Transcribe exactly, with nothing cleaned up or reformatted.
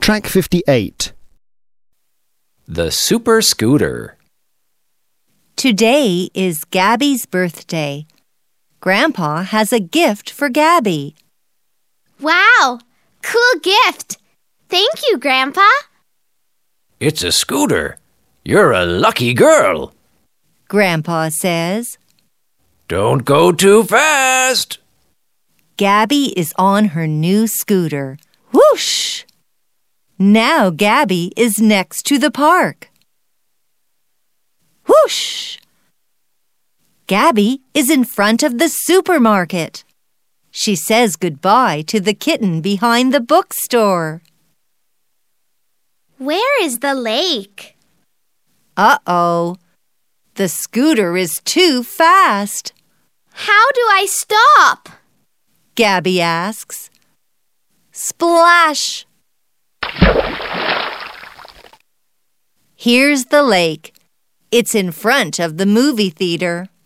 Track fifty-eight. The Super Scooter. Today is Gabby's birthday. Grandpa has a gift for Gabby. Wow! Cool gift! Thank you, Grandpa. It's a scooter. You're a lucky girl. Grandpa says. Don't go too fast. Gabby is on her new scooter. Whoosh! Now Gabby is next to the park. Whoosh! Gabby is in front of the supermarket. She says goodbye to the kitten behind the bookstore. Where is the lake? Uh-oh. The scooter is too fast. How do I stop? Gabby asks. Splash! Here's the lake. It's in front of the movie theater.